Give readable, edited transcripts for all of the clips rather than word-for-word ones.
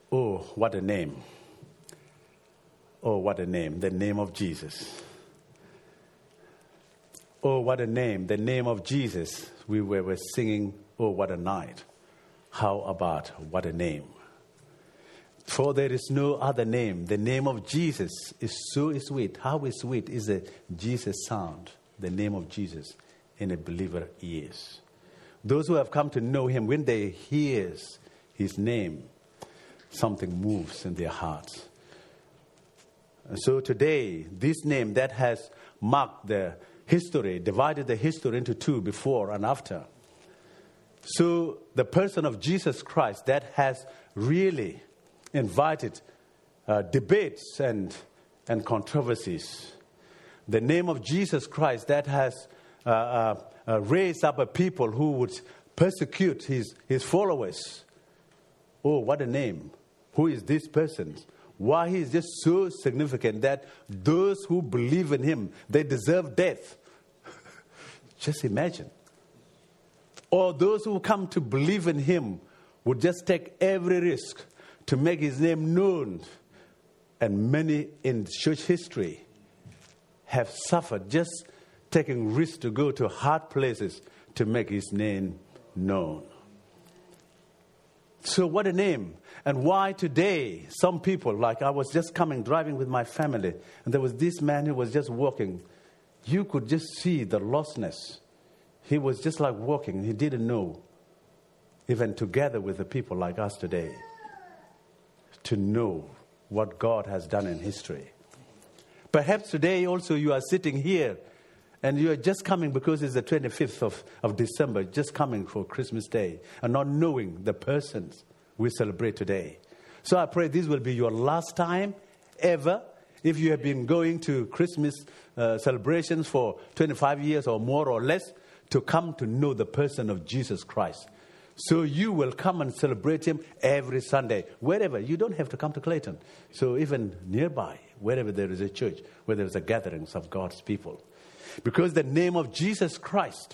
Oh, what a name. Oh, what a name. The name of Jesus. Oh, what a name. The name of Jesus. We were singing, oh, what a night. How about what a name? For there is no other name. The name of Jesus is so sweet. How sweet is the Jesus sound, the name of Jesus in a believer ears. Those who have come to know him, when they hear his name, something moves in their hearts. And so today, this name that has marked the history, divided the history into two, before and after. So the person of Jesus Christ that has really invited debates and controversies. The name of Jesus Christ that has raised up a people who would persecute his followers. Oh, what a name. Who is this person? Why he is just so significant that those who believe in him, they deserve death. Just imagine. Or those who come to believe in him would just take every risk to make his name known. And many in church history have suffered just taking risks to go to hard places to make his name known. So what a name. And why today some people, like I was just driving with my family, and there was this man who was just walking. You could just see the lostness. He was just like walking. He didn't know, even together with the people like us today, to know what God has done in history. Perhaps today also you are sitting here and you are just coming because it's the 25th of December, just coming for Christmas Day and not knowing the persons we celebrate today. So I pray this will be your last time ever. If you have been going to Christmas celebrations for 25 years or more or less, to come to know the person of Jesus Christ. So you will come and celebrate him every Sunday, wherever. You don't have to come to Clayton. So even nearby, wherever there is a church, where there is a gatherings of God's people. Because the name of Jesus Christ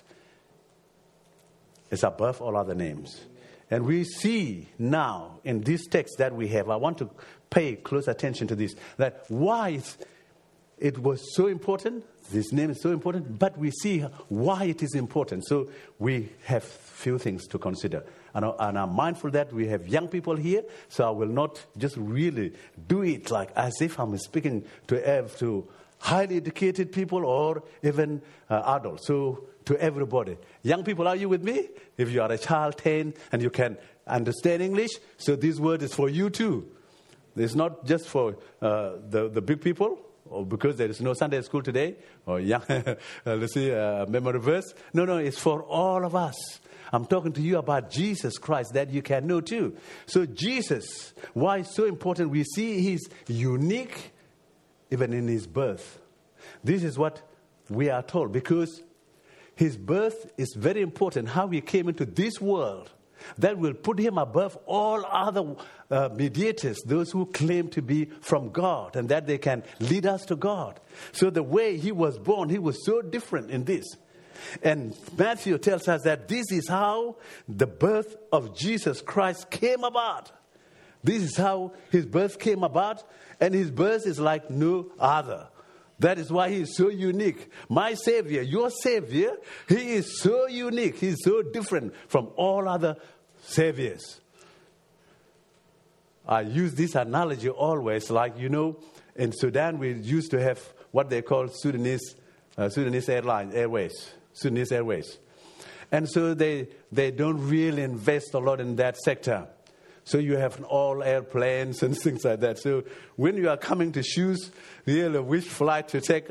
is above all other names. And we see now in this text that we have, I want to pay close attention to this, that why it was so important. This name is so important, but we see why it is important. So we have few things to consider. And I'm mindful that we have young people here, so I will not just really do it like as if I'm speaking to highly educated people or even adults. So to everybody. Young people, are you with me? If you are a child, 10, and you can understand English, so this word is for you too. It's not just for the big people, or because there is no Sunday school today, or young, let's see, memory verse. No, it's for all of us. I'm talking to you about Jesus Christ that you can know too. So Jesus, why it's so important? We see he's unique even in his birth. This is what we are told, because his birth is very important, how he came into this world. That will put him above all other mediators, those who claim to be from God, and that they can lead us to God. So the way he was born, he was so different in this. And Matthew tells us that this is how the birth of Jesus Christ came about. This is how his birth came about, and his birth is like no other. That is why he is so unique. My Savior, your Savior, he is so unique. He is so different from all other Saviors. I use this analogy always, like, in Sudan we used to have what they call Sudanese Airways. And so they don't really invest a lot in that sector. So you have all airplanes and things like that. So when you are coming to choose really which flight to take,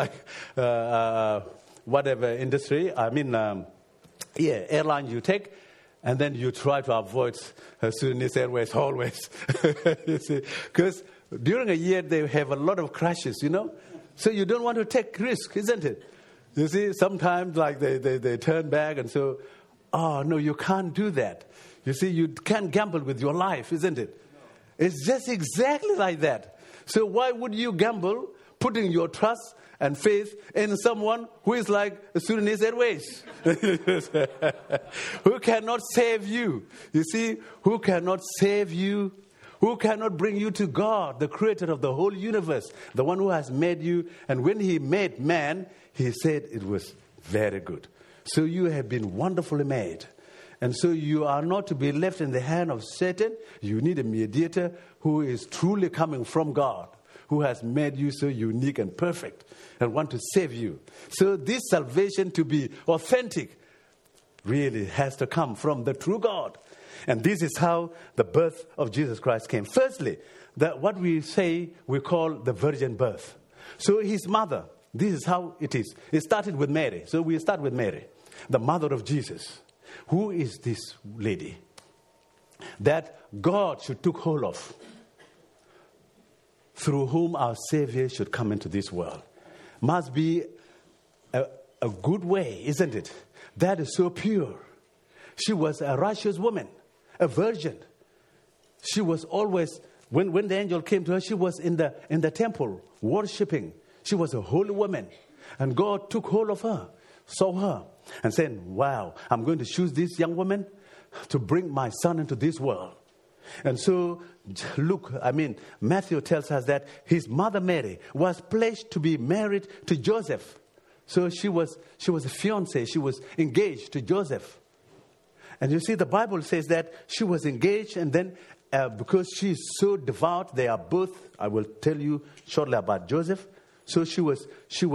whatever industry, airline you take, and then you try to avoid Sudanese Airways always. You see, because during a year they have a lot of crashes, So you don't want to take risk, isn't it? You see, sometimes like they turn back and so, oh no, you can't do that. You see, you can't gamble with your life, isn't it? No. It's just exactly like that. So why would you gamble putting your trust and faith in someone who is like Sudanese Airways? Who cannot save you? You see, who cannot save you? Who cannot bring you to God, the creator of the whole universe, the one who has made you? And when he made man, he said it was very good. So you have been wonderfully made. And so you are not to be left in the hand of Satan. You need a mediator who is truly coming from God, who has made you so unique and perfect and want to save you. So this salvation, to be authentic, really has to come from the true God. And this is how the birth of Jesus Christ came. Firstly, what we call the virgin birth. So his mother, this is how it is. It started with Mary. So we start with Mary, the mother of Jesus. Who is this lady that God should take hold of, through whom our Savior should come into this world? Must be a good way, isn't it? That is so pure. She was a righteous woman, a virgin. She was always, when the angel came to her, she was in the temple worshiping. She was a holy woman. And God took hold of her, saw her, and said, wow, I'm going to choose this young woman to bring my son into this world. And so, Matthew tells us that his mother Mary was pledged to be married to Joseph. So she was a fiancée. She was engaged to Joseph. And you see, the Bible says that she was engaged, and then because she is so devout, they are both, I will tell you shortly about Joseph. So she was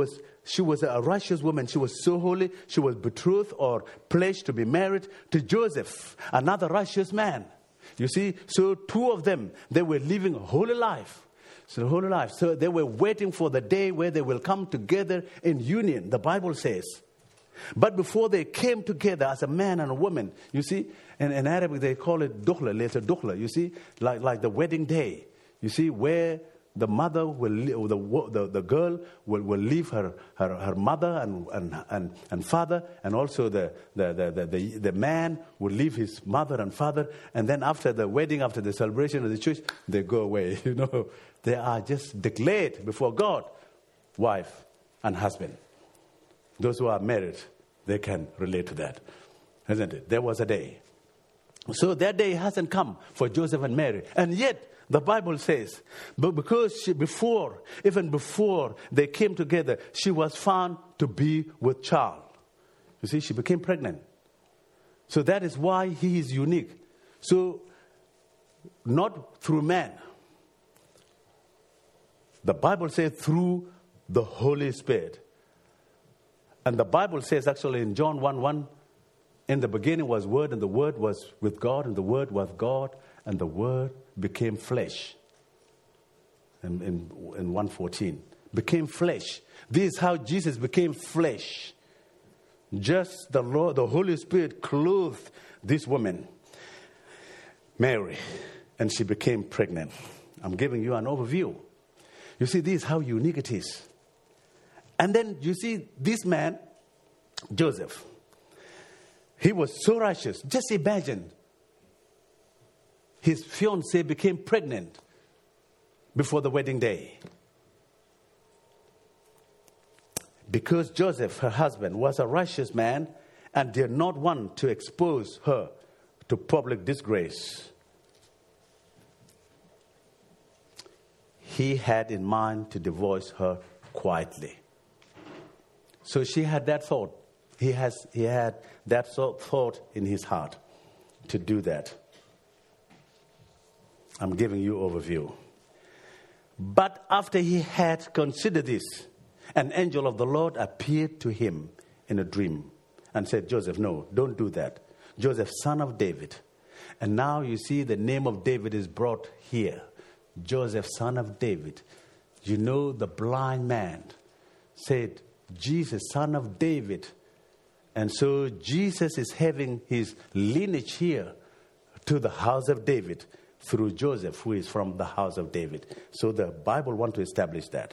a righteous woman. She was so holy. She was betrothed or pledged to be married to Joseph, another righteous man. You see, so two of them, they were living a holy life. So they were waiting for the day where they will come together in union, the Bible says. But before they came together as a man and a woman, you see, in Arabic they call it dukhla, later dukhla, you see, like the wedding day. You see, where the mother the girl will leave her mother and father, and also the man will leave his mother and father, and then after the wedding, after the celebration of the church, they go away. They are just declared before God, wife and husband. Those who are married, they can relate to that, isn't it? There was a day. So that day hasn't come for Joseph and Mary, and yet the Bible says, but because even before they came together, she was found to be with child. You see, she became pregnant. So that is why he is unique. So, not through man. The Bible says through the Holy Spirit. And the Bible says actually in John 1:1, in the beginning was Word, and the Word was with God, and the Word was God, and the Word became flesh. In 1:14, became flesh. This is how Jesus became flesh. Just the Lord, the Holy Spirit clothed this woman, Mary, and she became pregnant. I'm giving you an overview. You see, this is how unique it is. And then you see this man, Joseph, he was so righteous. Just imagine, his fiancée became pregnant before the wedding day. Because Joseph, her husband, was a righteous man and did not want to expose her to public disgrace, he had in mind to divorce her quietly. So she had that thought. He had that thought in his heart to do that. I'm giving you overview. But after he had considered this, an angel of the Lord appeared to him in a dream and said, Joseph, no, don't do that. Joseph, son of David. And now you see the name of David is brought here. Joseph, son of David. You know, the blind man said, Jesus, son of David. And so Jesus is having his lineage here to the house of David through Joseph, who is from the house of David. So the Bible wants to establish that.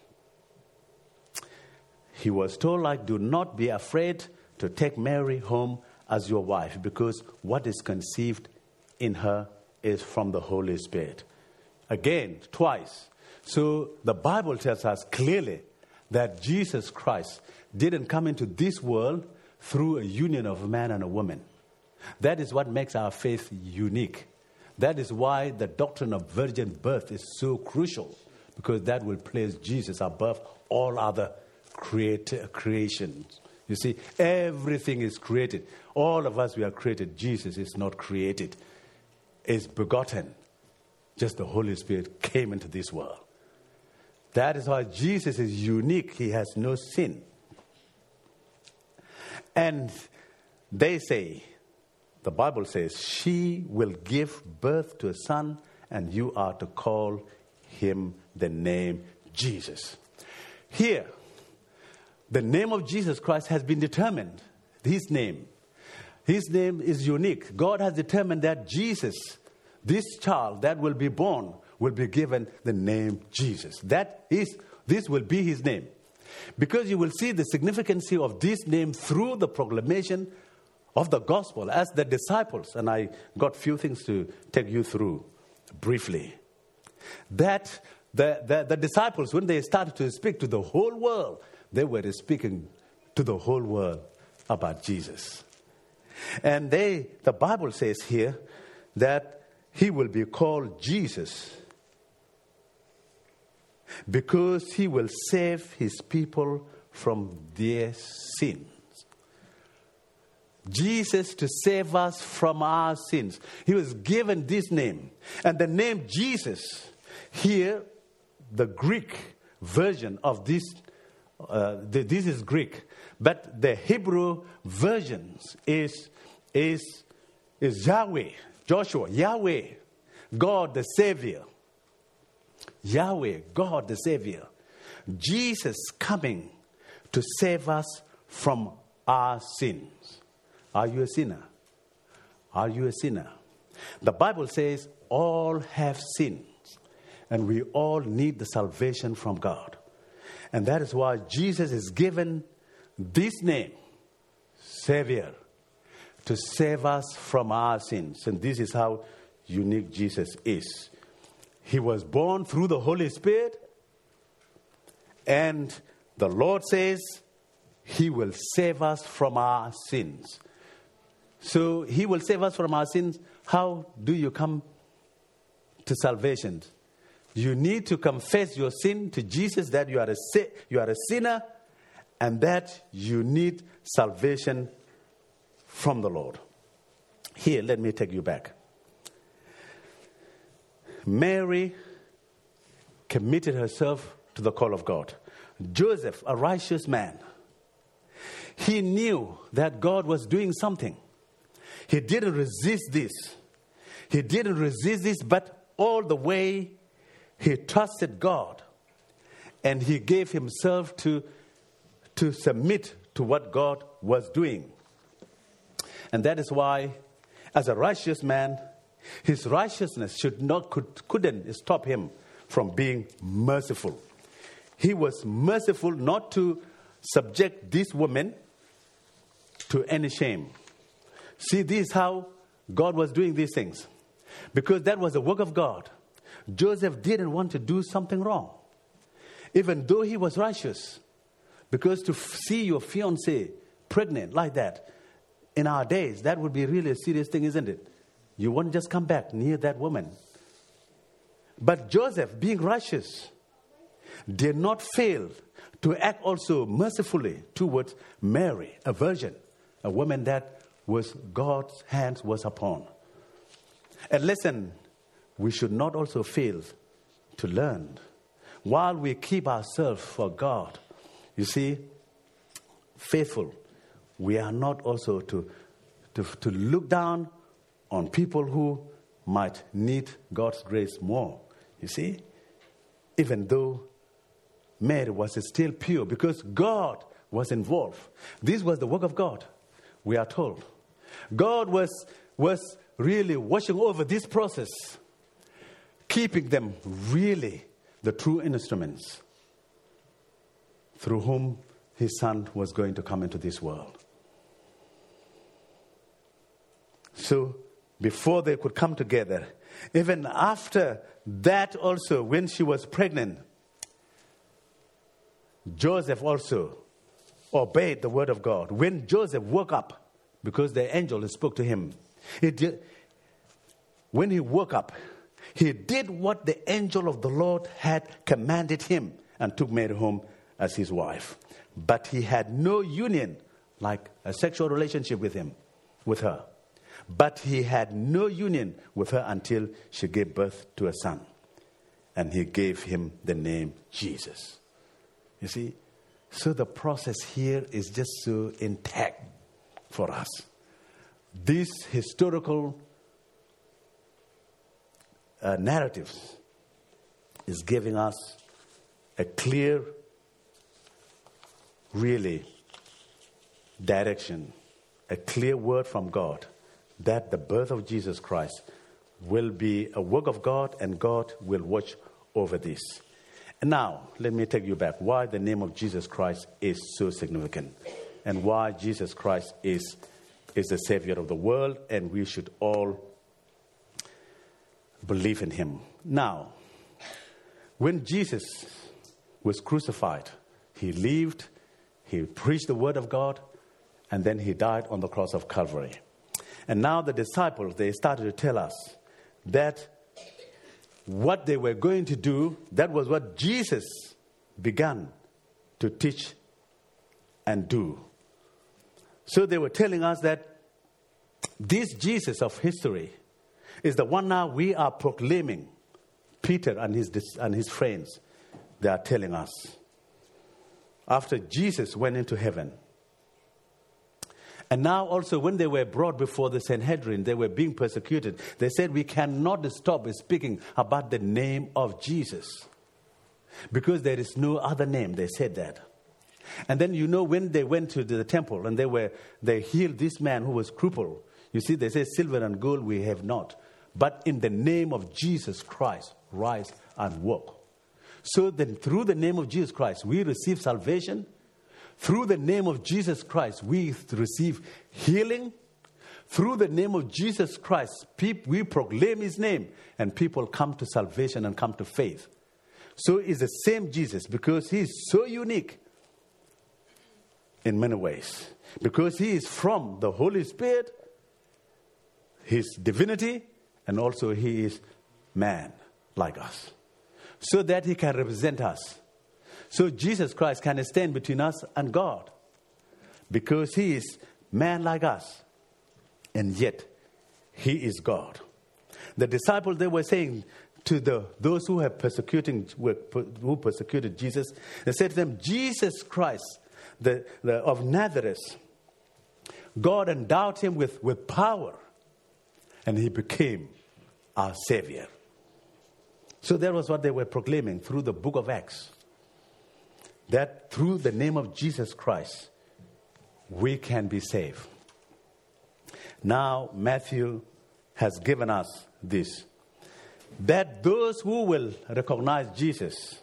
He was told, do not be afraid to take Mary home as your wife, because what is conceived in her is from the Holy Spirit. Again, twice. So the Bible tells us clearly that Jesus Christ didn't come into this world through a union of a man and a woman. That is what makes our faith unique. That is why the doctrine of virgin birth is so crucial, because that will place Jesus above all other creations. You see, everything is created. All of us, we are created. Jesus is not created. Is begotten. Just the Holy Spirit came into this world. That is why Jesus is unique. He has no sin. And they say, the Bible says, she will give birth to a son, and you are to call him the name Jesus. Here, the name of Jesus Christ has been determined. His name is unique. God has determined that Jesus, this child that will be born, will be given the name Jesus. This will be his name. Because you will see the significance of this name through the proclamation of the gospel as the disciples. And I got few things to take you through briefly. That the disciples, when they started to speak to the whole world, they were speaking to the whole world about Jesus. And the Bible says here that he will be called Jesus because he will save his people from their sins. Jesus to save us from our sins. He was given this name. And the name Jesus, here, the Greek version of this, this is Greek, but the Hebrew versions is Yahweh, Joshua, Yahweh, God the Savior. Yahweh, God the Savior. Jesus coming to save us from our sins. Are you a sinner? Are you a sinner? The Bible says all have sinned, and we all need the salvation from God. And that is why Jesus is given this name, Savior, to save us from our sins. And this is how unique Jesus is. He was born through the Holy Spirit, and the Lord says he will save us from our sins. So he will save us from our sins. How do you come to salvation? You need to confess your sin to Jesus, that you are a sinner, and that you need salvation from the Lord. Here, let me take you back. Mary committed herself to the call of God. Joseph, a righteous man, he knew that God was doing something. He didn't resist this. He didn't resist this, but all the way he trusted God. And he gave himself to submit to what God was doing. And that is why, as a righteous man, his righteousness couldn't stop him from being merciful. He was merciful not to subject this woman to any shame. See, this is how God was doing these things. Because that was the work of God. Joseph didn't want to do something wrong, even though he was righteous. Because to see your fiancée pregnant like that, in our days, that would be really a serious thing, isn't it? You won't just come back near that woman. But Joseph, being righteous, did not fail to act also mercifully towards Mary, a virgin, a woman that was God's hands was upon. And listen, we should not also fail to learn while we keep ourselves for God. You see, faithful, we are not also to look down on people who might need God's grace more. You see, even though Mary was still pure, because God was involved. This was the work of God, we are told. God was really watching over this process, keeping them really the true instruments through whom his son was going to come into this world. So before they could come together, even after that also, when she was pregnant, Joseph also obeyed the word of God. When Joseph woke up, because the angel spoke to him, when he woke up, he did what the angel of the Lord had commanded him and took Mary home as his wife. But he had no union, like a sexual relationship with her. But he had no union with her until she gave birth to a son. And he gave him the name Jesus. You see, so the process here is just so intact for us. This historical narrative is giving us a clear, really, direction, a clear word from God that the birth of Jesus Christ will be a work of God and God will watch over this. And now, let me take you back. Why the name of Jesus Christ is so significant and why Jesus Christ is the Savior of the world and we should all believe in him. Now, when Jesus was crucified, he lived, he preached the word of God, and then he died on the cross of Calvary. And now the disciples, they started to tell us that what they were going to do, that was what Jesus began to teach and do. So they were telling us that this Jesus of history is the one now we are proclaiming. Peter and his friends, they are telling us. After Jesus went into heaven, and now also when they were brought before the Sanhedrin, they were being persecuted. They said, we cannot stop speaking about the name of Jesus because there is no other name. They said that. And then, when they went to the temple and they healed this man who was crippled. You see, they say, silver and gold we have not. But in the name of Jesus Christ, rise and walk. So then through the name of Jesus Christ, we receive salvation. Through the name of Jesus Christ, we receive healing. Through the name of Jesus Christ, we proclaim his name and people come to salvation and come to faith. So it's the same Jesus because he is so unique in many ways. Because he is from the Holy Spirit, his divinity, and also he is man like us. So that he can represent us. So Jesus Christ can stand between us and God. Because he is man like us. And yet, he is God. The disciples, they were saying to those who persecuted Jesus, they said to them, Jesus Christ of Nazareth, God endowed him with power. And he became our Savior. So that was what they were proclaiming through the book of Acts. That through the name of Jesus Christ, we can be saved. Now, Matthew has given us this. That those who will recognize Jesus,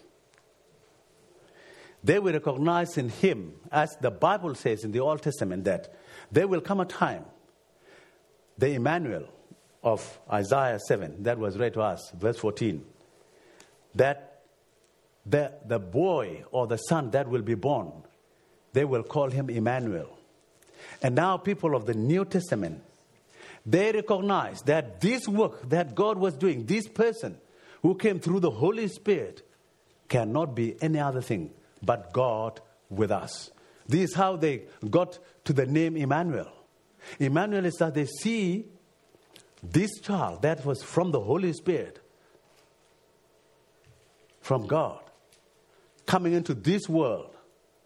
they will recognize in him, as the Bible says in the Old Testament, that there will come a time, the Emmanuel of Isaiah 7, that was read to us, verse 14, that the boy or the son that will be born, they will call him Emmanuel. And now people of the New Testament, they recognize that this work that God was doing, this person who came through the Holy Spirit, cannot be any other thing but God with us. This is how they got to the name Emmanuel. Emmanuel is that they see this child that was from the Holy Spirit, from God, coming into this world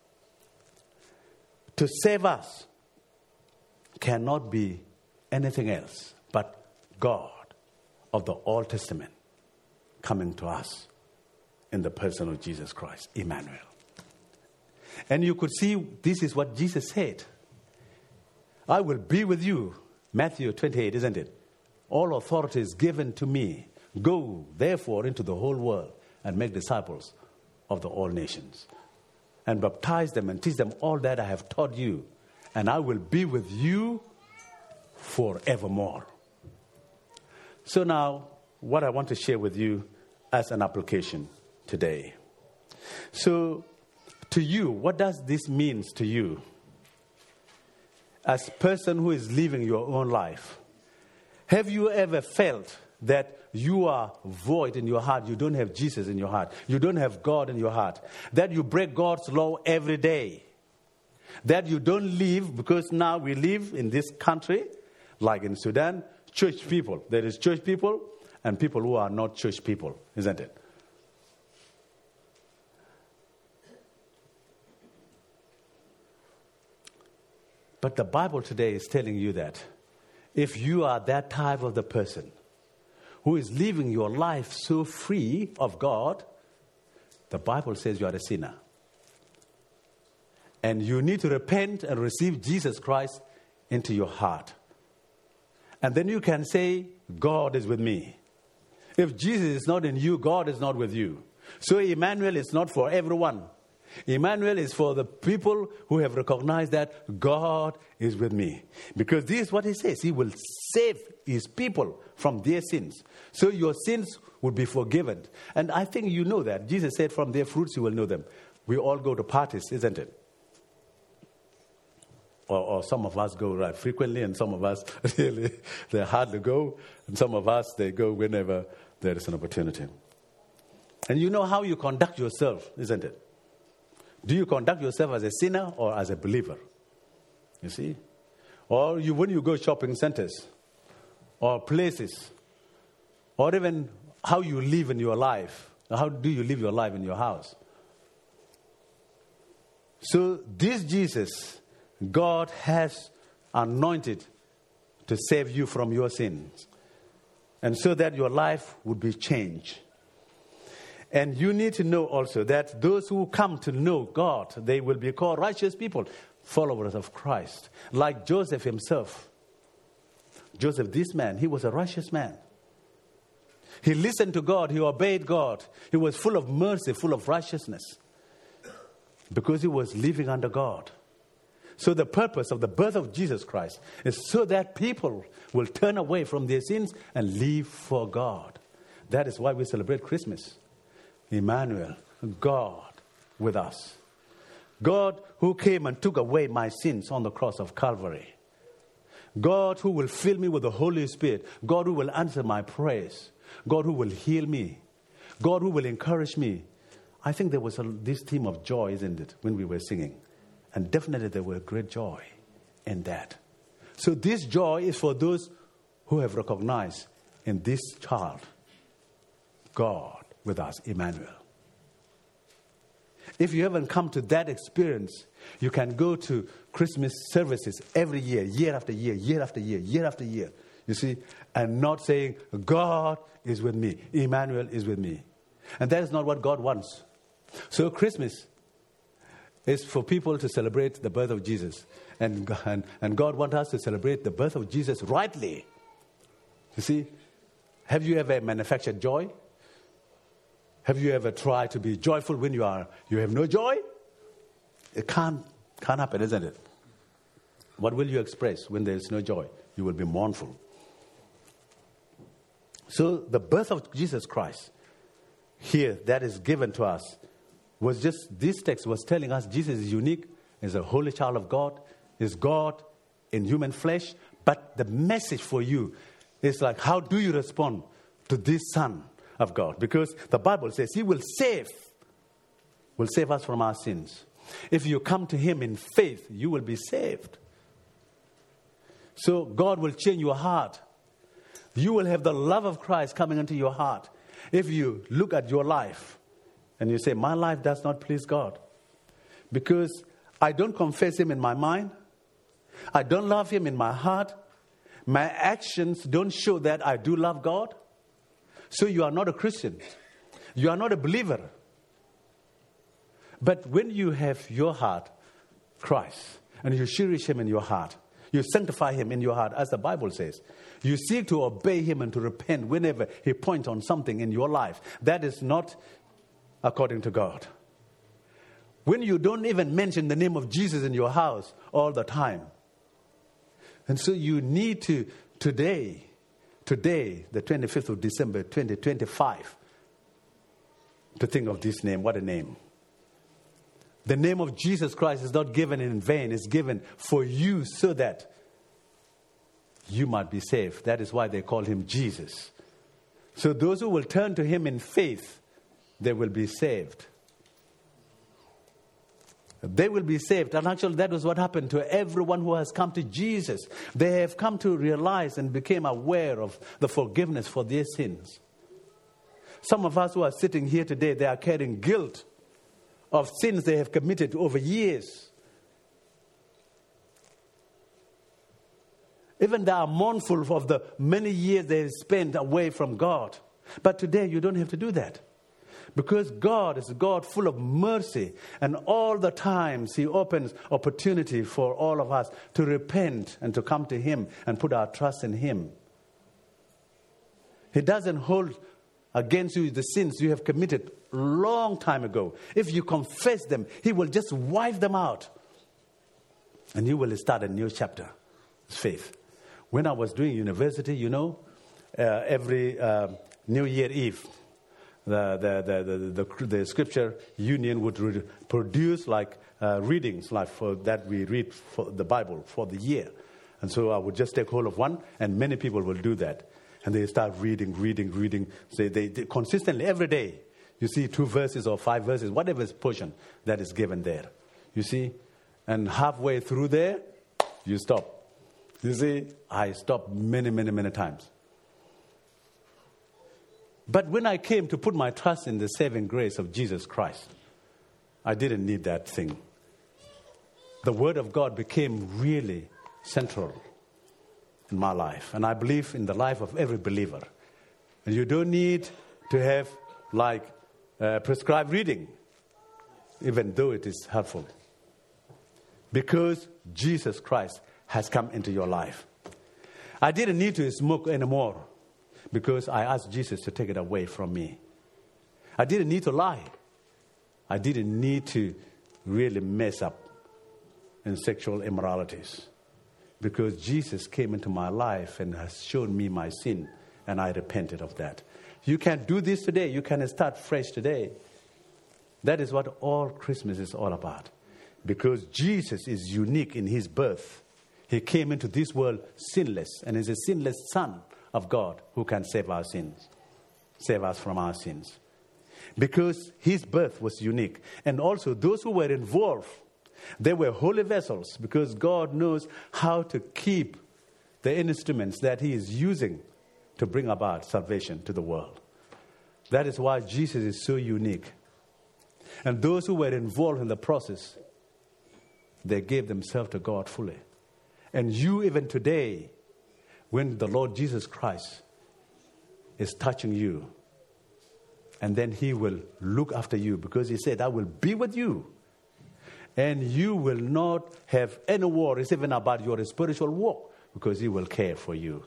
to save us, cannot be anything else but God of the Old Testament coming to us in the person of Jesus Christ, Emmanuel. And you could see this is what Jesus said. I will be with you. Matthew 28, isn't it? All authority is given to me. Go, therefore, into the whole world and make disciples of the all nations. And baptize them and teach them all that I have taught you. And I will be with you forevermore. So now, what I want to share with you as an application today. So, to you, what does this mean to you? As a person who is living your own life, have you ever felt that you are void in your heart, you don't have Jesus in your heart, you don't have God in your heart, that you break God's law every day, that you don't live, because now we live in this country, like in Sudan, church people. There is church people and people who are not church people, isn't it? But the Bible today is telling you that if you are that type of the person who is living your life so free of God, the Bible says you are a sinner. And you need to repent and receive Jesus Christ into your heart. And then you can say, God is with me. If Jesus is not in you, God is not with you. So Emmanuel is not for everyone. Emmanuel is for the people who have recognized that God is with me. Because this is what he says. He will save his people from their sins. So your sins would be forgiven. And I think you know that. Jesus said, from their fruits you will know them. We all go to parties, isn't it? Or some of us go right frequently, and some of us really, they hardly go. And some of us, they go whenever there is an opportunity. And you know how you conduct yourself, isn't it? Do you conduct yourself as a sinner or as a believer? You see? Or when you go shopping centers or places, or even how you live in your life. How do you live your life in your house? So this Jesus, God has anointed to save you from your sins. And so that your life would be changed. And you need to know also that those who come to know God, they will be called righteous people, followers of Christ. Like Joseph himself. Joseph, this man, he was a righteous man. He listened to God, he obeyed God. He was full of mercy, full of righteousness. Because he was living under God. So the purpose of the birth of Jesus Christ is so that people will turn away from their sins and live for God. That is why we celebrate Christmas. Emmanuel, God with us. God who came and took away my sins on the cross of Calvary. God who will fill me with the Holy Spirit. God who will answer my prayers. God who will heal me. God who will encourage me. I think there was this theme of joy, isn't it, when we were singing. And definitely there was great joy in that. So this joy is for those who have recognized in this child, God with us, Emmanuel. If you haven't come to that experience, you can go to Christmas services every year, year after year, year after year, year after year, you see, and not saying, God is with me, Emmanuel is with me. And that is not what God wants. So Christmas is for people to celebrate the birth of Jesus. And God wants us to celebrate the birth of Jesus rightly. You see, have you ever manufactured joy? Have you ever tried to be joyful when you have no joy? It can't happen, isn't it? What will you express when there is no joy? You will be mournful. So the birth of Jesus Christ here that is given to us was just, this text was telling us Jesus is unique, is a holy child of God, is God in human flesh. But the message for you is like, how do you respond to this Son of God? Because the Bible says he will save us from our sins. If you come to him in faith, you will be saved. So God will change your heart. You will have the love of Christ coming into your heart. If you look at your life and you say, my life does not please God because I don't confess him in my mind, I don't love him in my heart, my actions don't show that I do love God, so you are not a Christian. You are not a believer. But when you have your heart, Christ, and you cherish him in your heart, you sanctify him in your heart, as the Bible says, you seek to obey him and to repent whenever he points on something in your life that is not according to God. When you don't even mention the name of Jesus in your house all the time. And so you need to, today, the 25th of December, 2025, to think of this name. What a name. The name of Jesus Christ is not given in vain. It's given for you so that you might be saved. That is why they call him Jesus. So those who will turn to him in faith, they will be saved. They will be saved. And actually that was what happened to everyone who has come to Jesus. They have come to realize and became aware of the forgiveness for their sins. Some of us who are sitting here today, they are carrying guilt of sins they have committed over years. Even they are mournful of the many years they have spent away from God. But today you don't have to do that. Because God is a God full of mercy, and all the times he opens opportunity for all of us to repent and to come to him and put our trust in him. He doesn't hold against you the sins you have committed long time ago. If you confess them, he will just wipe them out. And you will start a new chapter. It's faith. When I was doing university, every New Year Eve, the scripture union would produce readings like for that we read for the Bible for the year. And so I would just take hold of one, and many people will do that. And they start reading. So they consistently, every day, you see 2 verses or 5 verses, whatever is portion that is given there. You see? And halfway through there, you stop. You see? I stopped many times. But when I came to put my trust in the saving grace of Jesus Christ, I didn't need that thing. The Word of God became really central in my life. And I believe in the life of every believer. And you don't need to have prescribed reading, even though it is helpful. Because Jesus Christ has come into your life. I didn't need to smoke anymore, because I asked Jesus to take it away from me. I didn't need to lie. I didn't need to really mess up in sexual immoralities, because Jesus came into my life and has shown me my sin, and I repented of that. You can do this today. You can start fresh today. That is what all Christmas is all about. Because Jesus is unique in his birth. He came into this world sinless, and is a sinless Son of God who can save our sins, save us from our sins. Because his birth was unique. And also those who were involved, they were holy vessels, because God knows how to keep the instruments that he is using to bring about salvation to the world. That is why Jesus is so unique. And those who were involved in the process, they gave themselves to God fully. And you, even today, when the Lord Jesus Christ is touching you, and then he will look after you, because he said, I will be with you. And you will not have any worries even about your spiritual walk, because he will care for you.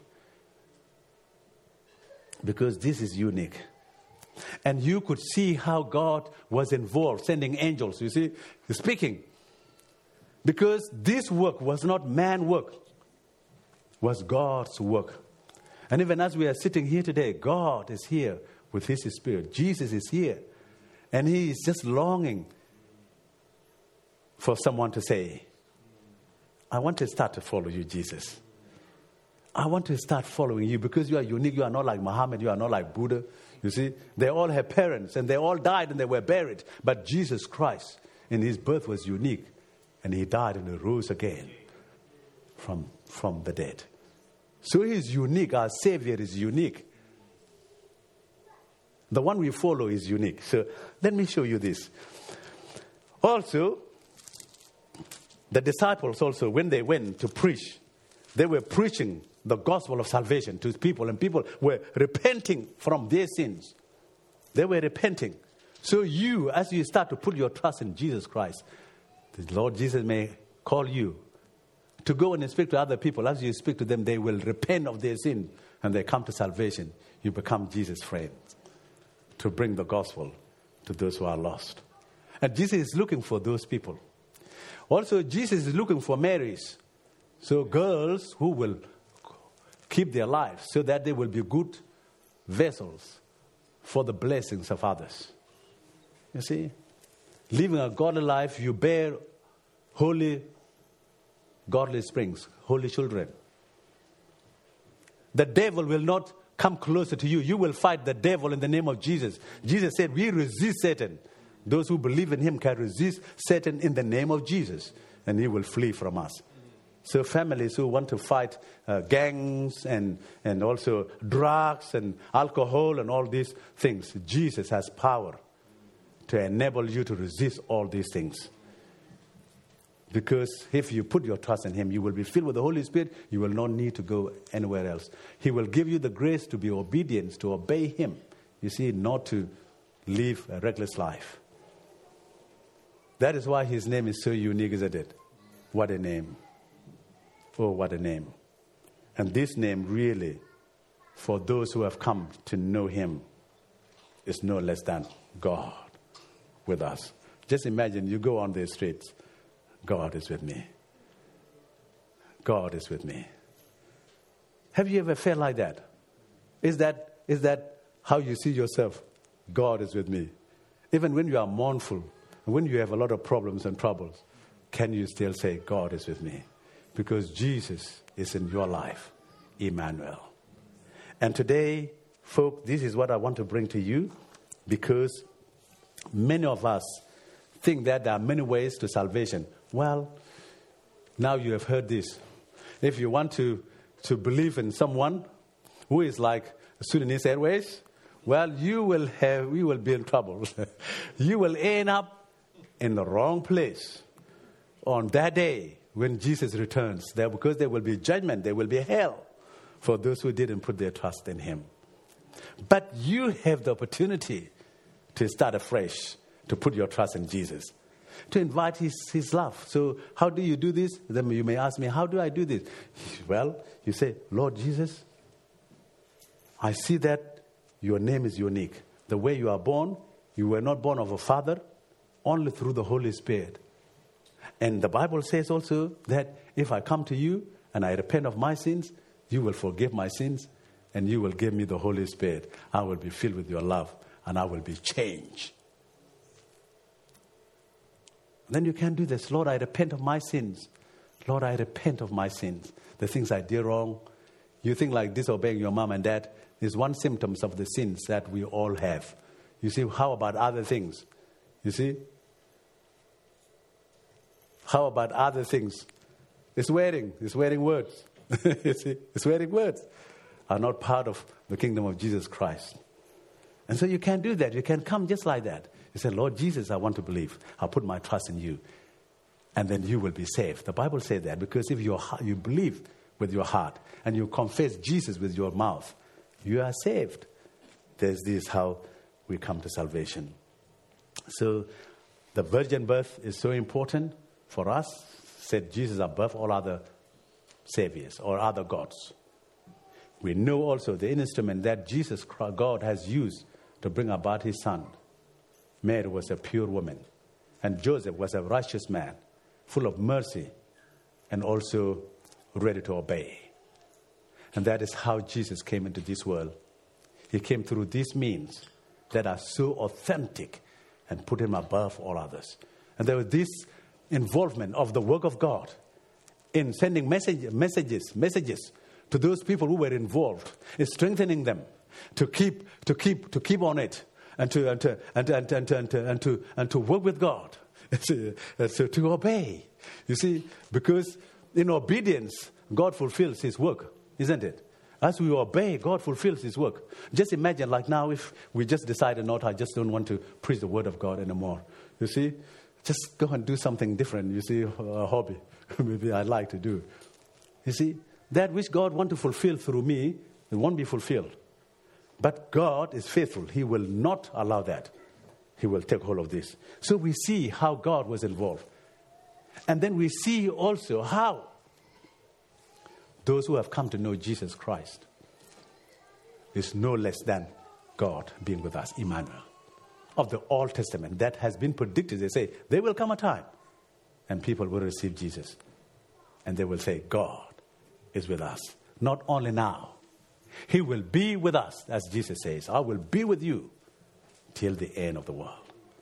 Because this is unique. And you could see how God was involved, sending angels, you see, speaking. Because this work was not man's work, was God's work. And even as we are sitting here today, God is here with his Spirit. Jesus is here. And he is just longing for someone to say, I want to start to follow you, Jesus. I want to start following you, because you are unique. You are not like Muhammad. You are not like Buddha. You see, they all have parents, and they all died and they were buried. But Jesus Christ, in his birth, was unique. And he died and he rose again from the dead. So he is unique. Our Savior is unique. The one we follow is unique. So let me show you this. Also, the disciples also, when they went to preach, they were preaching the gospel of salvation to people, and people were repenting from their sins. They were repenting. So you, as you start to put your trust in Jesus Christ, the Lord Jesus may call you to go and speak to other people. As you speak to them, they will repent of their sin and they come to salvation. You become Jesus' friend to bring the gospel to those who are lost. And Jesus is looking for those people. Also, Jesus is looking for Marys. So girls who will keep their lives so that they will be good vessels for the blessings of others. You see? Living a godly life, you bear holy, godly springs, holy children. The devil will not come closer to you. You will fight the devil in the name of Jesus. Jesus said, we resist Satan. Those who believe in him can resist Satan in the name of Jesus, and he will flee from us. So families who want to fight gangs and also drugs and alcohol and all these things, Jesus has power to enable you to resist all these things. Because if you put your trust in him, you will be filled with the Holy Spirit. You will not need to go anywhere else. He will give you the grace to be obedient, to obey him. You see, not to live a reckless life. That is why his name is so unique, isn't it? What a name. Oh, what a name. And this name really, for those who have come to know him, is no less than God with us. Just imagine you go on the streets. God is with me. God is with me. Have you ever felt like that? Is that how you see yourself? God is with me. Even when you are mournful, when you have a lot of problems and troubles, can you still say, God is with me? Because Jesus is in your life, Emmanuel. And today, folks, this is what I want to bring to you, because many of us think that there are many ways to salvation. Well, now you have heard this. If you want to believe in someone who is like Sudanese Airways, well, we will be in trouble. You will end up in the wrong place on that day when Jesus returns. Because there will be judgment, there will be hell for those who didn't put their trust in him. But you have the opportunity to start afresh, to put your trust in Jesus, to invite his love. So how do you do this? Then you may ask me, how do I do this? Well, you say, Lord Jesus, I see that your name is unique. The way you are born, you were not born of a father, only through the Holy Spirit. And the Bible says also that if I come to you and I repent of my sins, you will forgive my sins and you will give me the Holy Spirit. I will be filled with your love and I will be changed. Then you can do this. Lord, I repent of my sins. Lord, I repent of my sins. The things I did wrong. You think like disobeying your mom and dad is one symptom of the sins that we all have. You see, how about other things? You see? How about other things? Swearing words. You see? Swearing words are not part of the kingdom of Jesus Christ. And so you can do that. You can come just like that. You say, Lord Jesus, I want to believe. I'll put my trust in you. And then you will be saved. The Bible says that because if you believe with your heart and you confess Jesus with your mouth, you are saved. There's this how we come to salvation. So the virgin birth is so important for us. Said Jesus above all other saviors or other gods. We know also the instrument that Jesus, God, has used to bring about his son. Mary was a pure woman, and Joseph was a righteous man, full of mercy, and also ready to obey. And that is how Jesus came into this world. He came through these means that are so authentic and put him above all others. And there was this involvement of the work of God in sending messages to those people who were involved, in strengthening them to keep on it. And to work with God, so to obey. You see, because in obedience, God fulfills his work, isn't it? As we obey, God fulfills his work. Just imagine, like now, if we just decided, I just don't want to preach the word of God anymore. You see, just go and do something different. You see, a hobby, maybe I'd like to do. You see, that which God wants to fulfill through me, it won't be fulfilled. But God is faithful. He will not allow that. He will take hold of this. So we see how God was involved. And then we see also how those who have come to know Jesus Christ is no less than God being with us, Emmanuel. Of the Old Testament that has been predicted. They say, there will come a time and people will receive Jesus. And they will say, God is with us. Not only now. He will be with us, as Jesus says. I will be with you till the end of the world.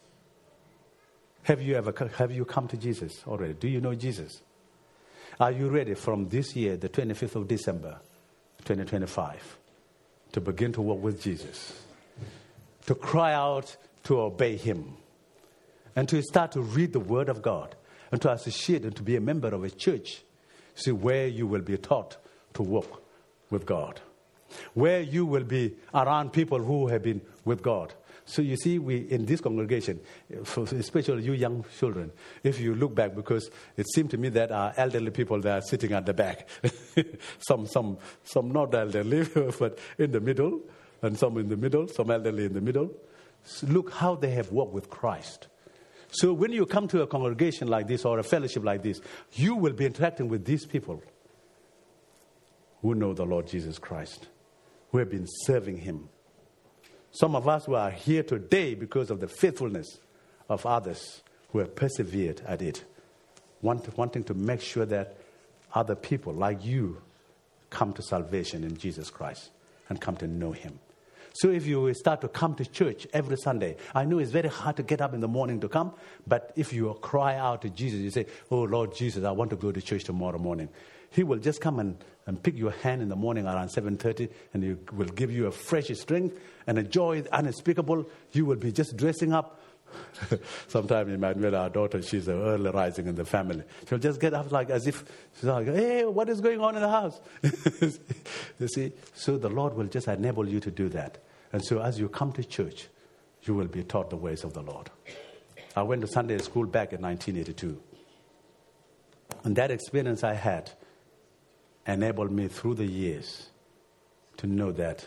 Have you come to Jesus already? Do you know Jesus? Are you ready from this year, the 25th of December, 2025, to begin to walk with Jesus, to cry out to obey him, and to start to read the Word of God, and to associate and to be a member of a church, see, where you will be taught to walk with God, where you will be around people who have been with God. So you see, we in this congregation, especially you young children, if you look back, because it seemed to me that our elderly people, they are sitting at the back. some not elderly, but in the middle, and some in the middle, some elderly in the middle. So look how they have walked with Christ. So when you come to a congregation like this or a fellowship like this, you will be interacting with these people who know the Lord Jesus Christ, who have been serving him. Some of us who are here today because of the faithfulness of others who have persevered at it, wanting to make sure that other people like you come to salvation in Jesus Christ and come to know him. So if you start to come to church every Sunday, I know it's very hard to get up in the morning to come, but if you cry out to Jesus, you say, oh, Lord Jesus, I want to go to church tomorrow morning. He will just come and pick your hand in the morning around 7:30, and he will give you a fresh strength and a joy unspeakable. You will be just dressing up. Sometimes Emmanuel, our daughter, she's early rising in the family. She'll just get up like as if she's like, hey, what is going on in the house? You see, so the Lord will just enable you to do that. And so as you come to church, you will be taught the ways of the Lord. I went to Sunday school back in 1982. And that experience I had enabled me through the years to know that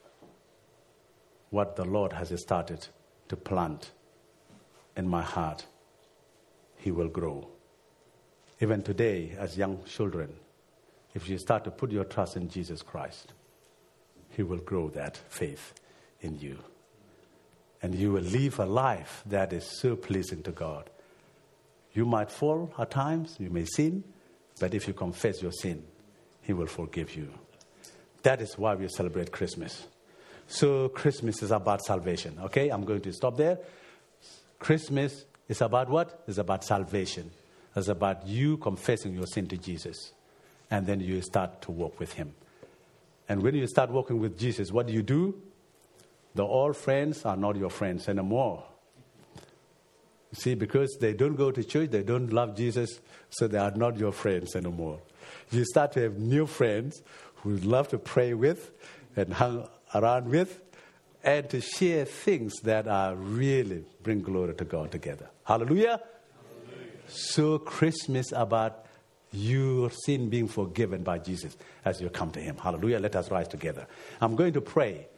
what the Lord has started to plant in my heart, he will grow. Even today, as young children, if you start to put your trust in Jesus Christ, he will grow that faith in you. And you will live a life that is so pleasing to God. You might fall at times, you may sin, but if you confess your sin, he will forgive you. That is why we celebrate Christmas. So Christmas is about salvation. Okay, I'm going to stop there. Christmas is about what? It's about salvation. It's about you confessing your sin to Jesus. And then you start to walk with him. And when you start walking with Jesus, what do? The old friends are not your friends anymore. You see, because they don't go to church, they don't love Jesus, so they are not your friends anymore. You start to have new friends who love to pray with and hang around with and to share things that are really bring glory to God together. Hallelujah. Hallelujah. So Christmas about your sin being forgiven by Jesus as you come to him. Hallelujah. Let us rise together. I'm going to pray.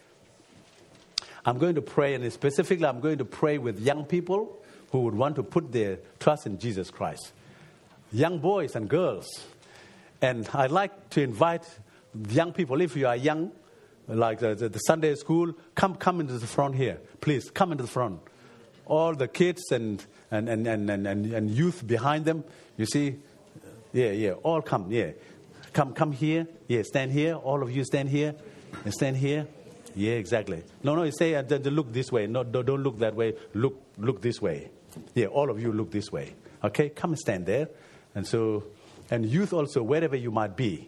And specifically I'm going to pray with young people who would want to put their trust in Jesus Christ. Young boys and girls. And I'd like to invite young people, if you are young, like the Sunday school, come into the front here. Please, come into the front. All the kids and youth behind them, you see, yeah, all come, yeah. Come here, yeah, stand here. All of you stand here, and stand here. Yeah, exactly. No, you say, look this way. No, don't look that way. Look this way. Yeah, all of you look this way. Okay, come and stand there. And youth also, wherever you might be,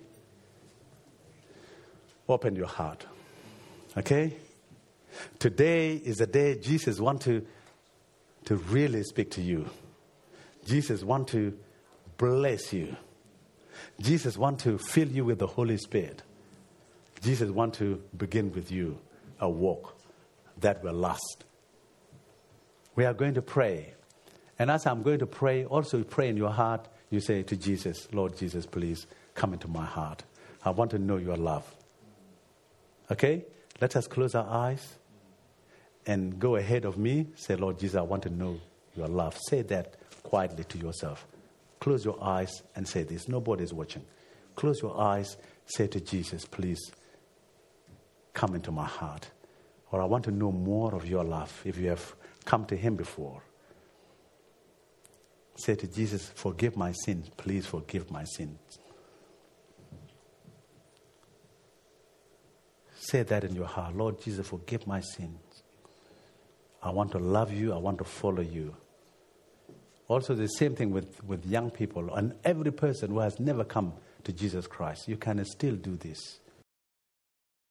open your heart. Okay? Today is the day Jesus wants to really speak to you. Jesus wants to bless you. Jesus wants to fill you with the Holy Spirit. Jesus wants to begin with you a walk that will last. We are going to pray. And as I'm going to pray, also pray in your heart. You say to Jesus, Lord Jesus, please come into my heart. I want to know your love. Okay? Let us close our eyes and go ahead of me. Say, Lord Jesus, I want to know your love. Say that quietly to yourself. Close your eyes and say this. Nobody's watching. Close your eyes. Say to Jesus, please come into my heart. Or I want to know more of your love if you have come to him before. Say to Jesus, forgive my sins. Please forgive my sins. Say that in your heart. Lord Jesus, forgive my sins. I want to love you. I want to follow you. Also, the same thing with young people and every person who has never come to Jesus Christ. You can still do this.